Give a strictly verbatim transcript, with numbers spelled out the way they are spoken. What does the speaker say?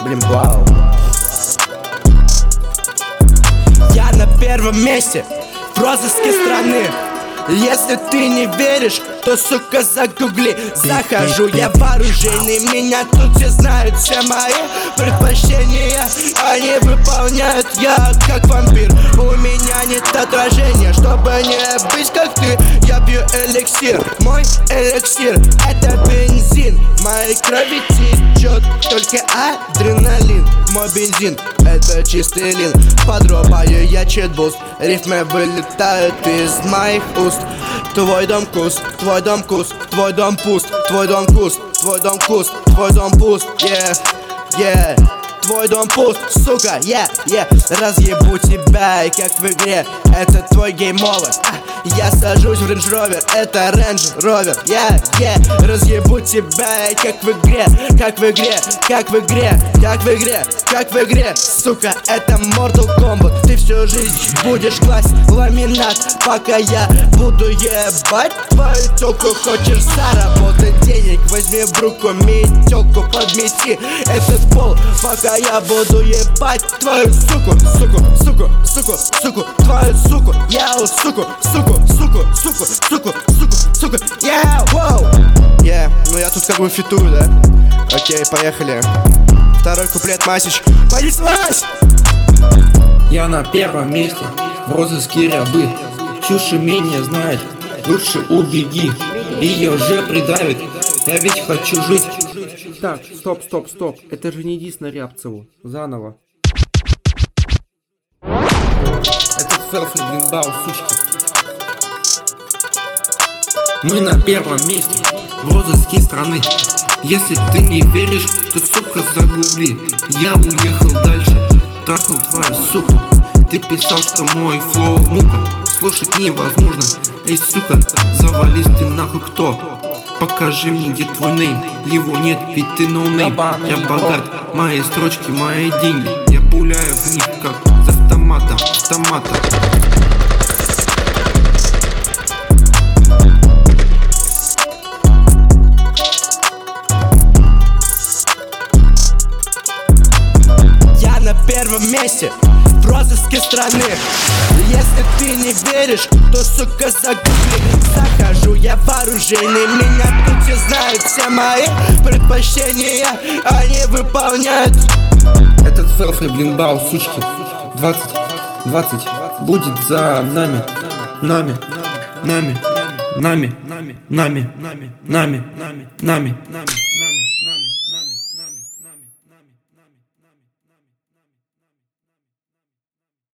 блин, вау. Я на первом месте в розыске страны. Если ты не веришь, то, сука, загугли. Захожу я вооруженный, меня тут все знают. Все мои предпочтения они выполняют. Я как вампир, у меня нет отражения. Чтобы не быть как ты, я пью эликсир. Мой эликсир — это бензин. В моей крови течет только адреналин. Мой бензин — это чистый лин. Подрубаю я читбуст, рифмы вылетают из моих уст. Твой дом куст, твой дом куст, твой дом пуст, твой дом куст, твой дом куст, твой дом пуст, yeah, yeah. Твой дом пуст, сука, yeah, yeah. Разъебу тебя, и как в игре, это твой гейм-овер. Я сажусь в Range Rover, это Range Rover, yeah, yeah. Разъебу тебя, и как в игре, как в игре, как в игре, как в игре, как в игре. Сука, это Mortal Kombat. Ты всю жизнь будешь класть ламинат, пока я буду ебать твою тёлку. Хочешь заработать денег, возьми в руку метелку, подмети этот пол, пока я буду ебать твою суку, суку, суку, суку, суку, твою суку, яу, суку, суку, суку, суку, суку, суку, суку, яу, воу. Yeah, ну я тут как бы фитую, да? Окей, поехали. Второй куплет, Масич. Понеслась! Я на первом месте в розыске рябы. Чушь менее знает, лучше убеги. Ее уже придавит, я ведь хочу жить. Так, стоп, стоп, стоп. Это же не дис на Рябцеву. Заново. Этот селфи, блин, бау, сучки. Мы на первом месте в розыске страны. Если ты не веришь, то, сука, загугли. Я уехал дальше, трахнул твою суку. Ты писал, что мой флоу мука, слушать невозможно. Эй, сука, завались ты нахуй кто? Покажи мне, где твой нейм. Его нет, ведь ты ноунейм. Я богат, мои строчки, мои деньги. Я пуляю в них, как с автомата, автомата. Я на первом месте в розыске страны. Если ты не веришь, то, сука, загугли. Захожу я вооруженный, меня тут все знают. Все мои предпочтения они выполняют. Этот селфи, блин, бау, сучки. Двадцать, двадцать будет за нами, нами, нами, нами, нами, нами, нами, нами, нами, нами.